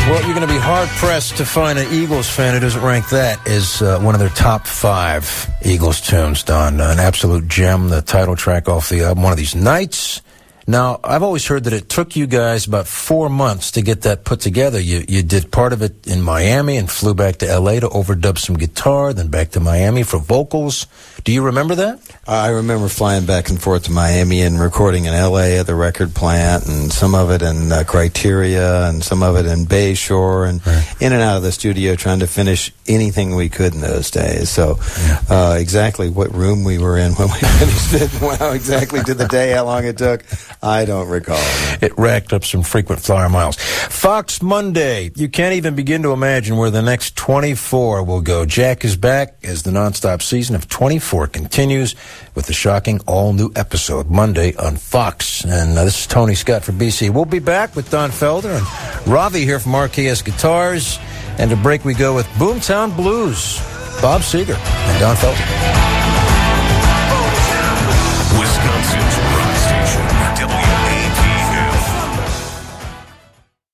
Well, you're going to be hard-pressed to find an Eagles fan who doesn't rank that as one of their top 5 Eagles tunes, Don. An absolute gem, the title track off the album, One of These Nights. Now, I've always heard that it took you guys about 4 months to get that put together. You did part of it in Miami and flew back to L.A. to overdub some guitar, then back to Miami for vocals. Do you remember that? I remember flying back and forth to Miami and recording in L.A. at the record plant, and some of it in Criteria, and some of it in Bayshore, and in and out of the studio trying to finish anything we could in those days. So exactly what room we were in when we finished it, how exactly to the day, how long it took, I don't recall. It racked up some frequent flyer miles. Fox Monday. You can't even begin to imagine where the next 24 will go. Jack is back as the nonstop season of 24 continues with the shocking all-new episode Monday on Fox. And this is Tony Scott for BC. We'll be back with Don Felder and Ravi here from RKS Guitars. And to break, we go with Boomtown Blues, Bob Seger and Don Felder.